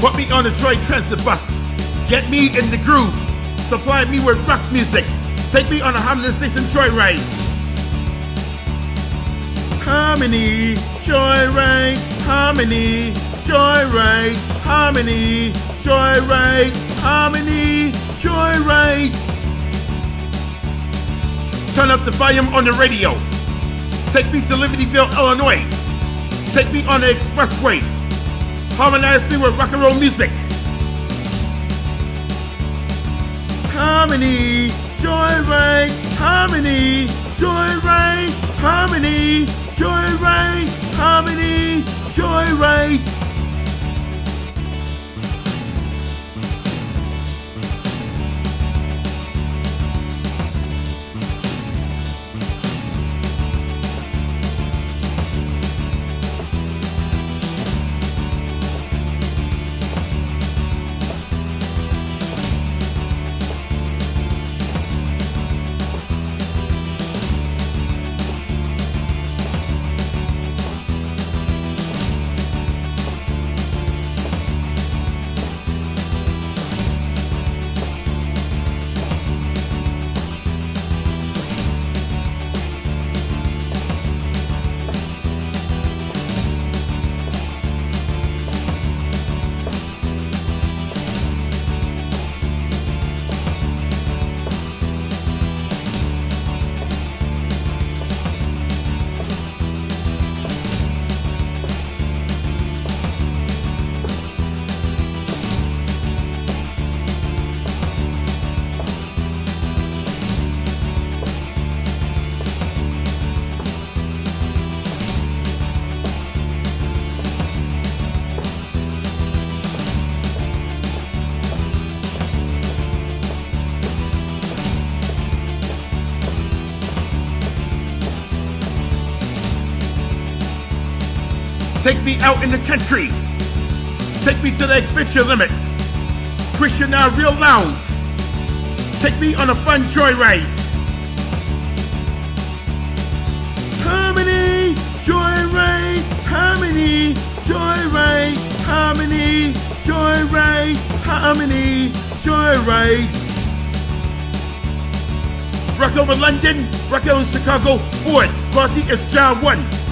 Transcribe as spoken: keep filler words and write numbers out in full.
Put me on a Troy Transit bus. Get me in the groove. Supply me with rock music. Take me on a Hamlin Station joyride. Harmony, joyride, harmony, joyride, harmony, joyride, harmony, joyride. Turn up the volume on the radio. Take me to Libertyville, Illinois. Take me on the expressway. Harmonize me with rock and roll music. Harmony, joyride, harmony, joyride, harmony, joyride, harmony, joyride. Take me out in the country. Take me to the adventure limit. Push you now real loud. Take me on a fun joyride. Harmony, joyride, harmony, joyride, harmony, joyride, harmony, joyride. Rock over London, rock over Chicago, Ford, Party is John one.